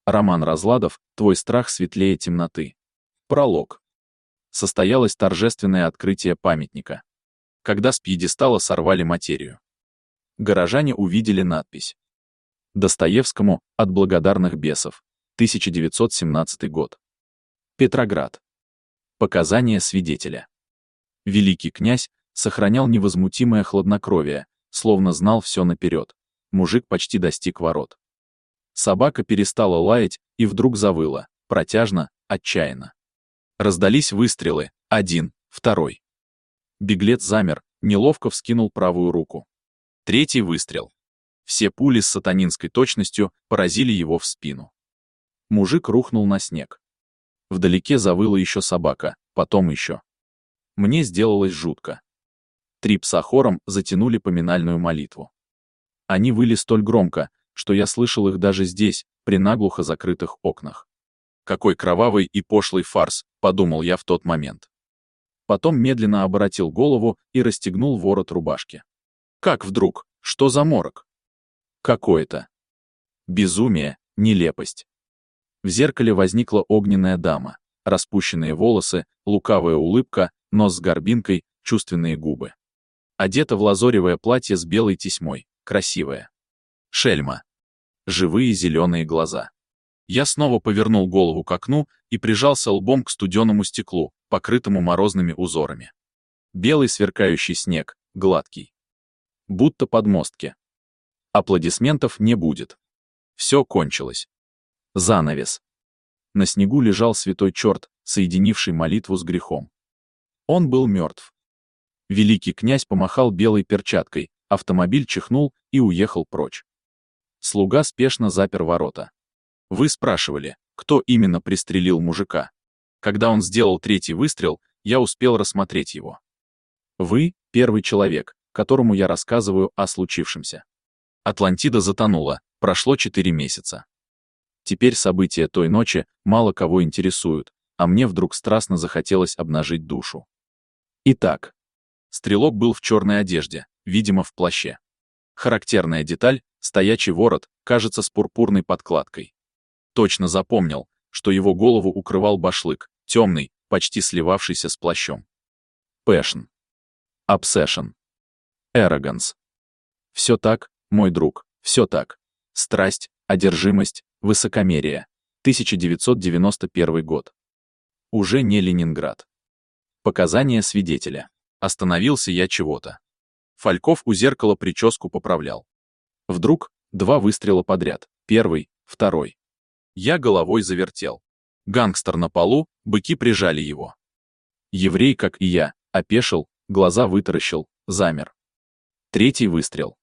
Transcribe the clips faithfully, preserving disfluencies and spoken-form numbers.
Роман Разладов «Твой страх светлее темноты». Пролог. Состоялось торжественное открытие памятника, когда с пьедестала сорвали материю. Горожане увидели надпись: Достоевскому «От благодарных бесов», тысяча девятьсот семнадцатый год. Петроград. Показания свидетеля. Великий князь сохранял невозмутимое хладнокровие, словно знал все наперед. Мужик почти достиг ворот. Собака перестала лаять и вдруг завыла, протяжно, отчаянно. Раздались выстрелы, один, второй. Беглец замер, неловко вскинул правую руку. Третий выстрел. Все пули с сатанинской точностью поразили его в спину. Мужик рухнул на снег. Вдалеке завыла еще собака, потом еще. Мне сделалось жутко. Три пса хором затянули поминальную молитву. Они выли столь громко, что я слышал их даже здесь, при наглухо закрытых окнах. Какой кровавый и пошлый фарс, подумал я в тот момент. Потом медленно оборотил голову и расстегнул ворот рубашки. Как вдруг? Что за морок? Какое-то безумие, нелепость. В зеркале возникла огненная дама, распущенные волосы, лукавая улыбка, нос с горбинкой, чувственные губы. Одета в лазоревое платье с белой тесьмой, красивая. Шельма. Живые зеленые глаза. Я снова повернул голову к окну и прижался лбом к студеному стеклу, покрытому морозными узорами. Белый сверкающий снег, гладкий. Будто подмостки. Аплодисментов не будет. Все кончилось. Занавес. На снегу лежал святой черт, соединивший молитву с грехом. Он был мертв. Великий князь помахал белой перчаткой, автомобиль чихнул и уехал прочь. Слуга спешно запер ворота. Вы спрашивали, кто именно пристрелил мужика. Когда он сделал третий выстрел, я успел рассмотреть его. Вы — первый человек, которому я рассказываю о случившемся. Атлантида затонула, прошло четыре месяца. Теперь события той ночи мало кого интересуют, а мне вдруг страстно захотелось обнажить душу. Итак, стрелок был в черной одежде, видимо, в плаще. Характерная деталь — стоячий ворот, кажется, с пурпурной подкладкой. Точно запомнил, что его голову укрывал башлык, темный, почти сливавшийся с плащом. Passion. Obsession. Arrogance. Все так, мой друг, все так. Страсть, одержимость, высокомерие. тысяча девятьсот девяносто первый год. Уже не Ленинград. Показания свидетеля. Остановился я чего-то. Фальков у зеркала прическу поправлял. Вдруг два выстрела подряд. Первый, второй. Я головой завертел. Гангстер на полу, быки прижали его. Еврей, как и я, опешил, глаза вытаращил, замер. Третий выстрел.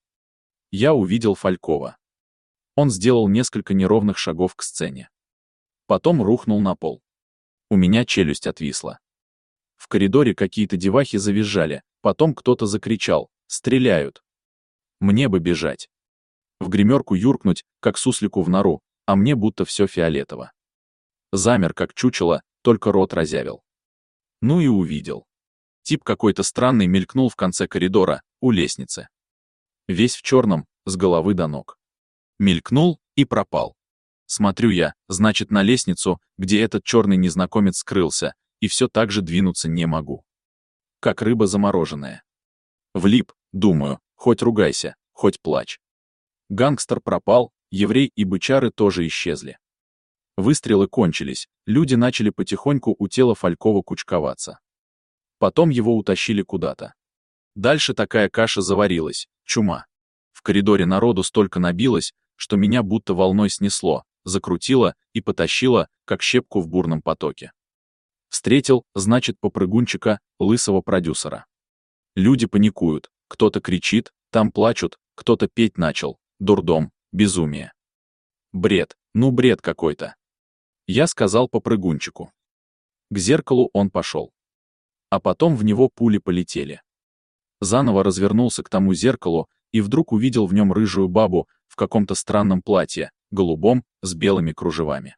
Я увидел Фалькова. Он сделал несколько неровных шагов к сцене. Потом рухнул на пол. У меня челюсть отвисла. В коридоре какие-то девахи завизжали, потом кто-то закричал: «Стреляют!» Мне бы бежать. В гримерку юркнуть, как суслику в нору, а мне будто все фиолетово. Замер, как чучело, только рот разявил. Ну и увидел. Тип какой-то странный мелькнул в конце коридора, у лестницы. Весь в черном, с головы до ног. Мелькнул и пропал. Смотрю я, значит, на лестницу, где этот черный незнакомец скрылся, и все так же двинуться не могу. Как рыба замороженная. Влип, думаю, хоть ругайся, хоть плачь. Гангстер пропал, еврей и бычары тоже исчезли. Выстрелы кончились, люди начали потихоньку у тела Фалькова кучковаться. Потом его утащили куда-то. Дальше такая каша заварилась, чума. В коридоре народу столько набилось, что меня будто волной снесло, закрутило и потащило, как щепку в бурном потоке. Встретил, значит, попрыгунчика, лысого продюсера. Люди паникуют, кто-то кричит, там плачут, кто-то петь начал. Дурдом, безумие. Бред, ну бред какой-то. Я сказал попрыгунчику. К зеркалу он пошел. А потом в него пули полетели. Заново развернулся к тому зеркалу и вдруг увидел в нем рыжую бабу в каком-то странном платье, голубом, с белыми кружевами.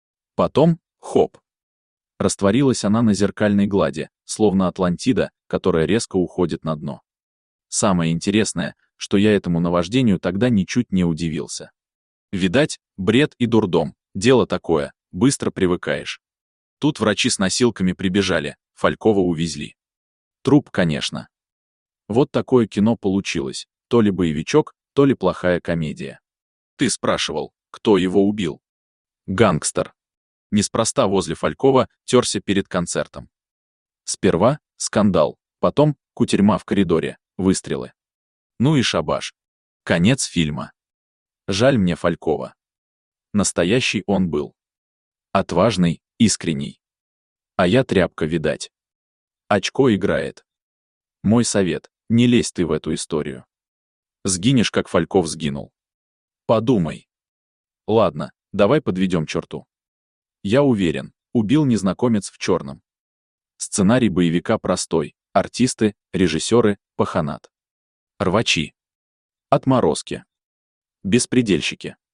Потом, хоп. Растворилась она на зеркальной глади, словно Атлантида, которая резко уходит на дно. Самое интересное, что я этому наваждению тогда ничуть не удивился. Видать, бред и дурдом, Дело такое, быстро привыкаешь. Тут врачи с носилками прибежали, Фалькова увезли. Труп, конечно. Вот такое кино получилось, то ли боевичок, то ли плохая комедия. Ты спрашивал, кто его убил? Гангстер. Неспроста возле Фалькова терся перед концертом. Сперва скандал, потом кутерьма в коридоре, выстрелы. Ну и шабаш. Конец фильма. Жаль мне Фалькова. Настоящий он был. Отважный, искренний. А я тряпка, видать. Очко играет. Мой совет, не лезь ты в эту историю. Сгинешь, как Фальков сгинул. Подумай. Ладно, давай подведем черту. Я уверен, убил незнакомец в черном. Сценарий боевика простой. Артисты, режиссеры, паханат. Рвачи. Отморозки. Беспредельщики.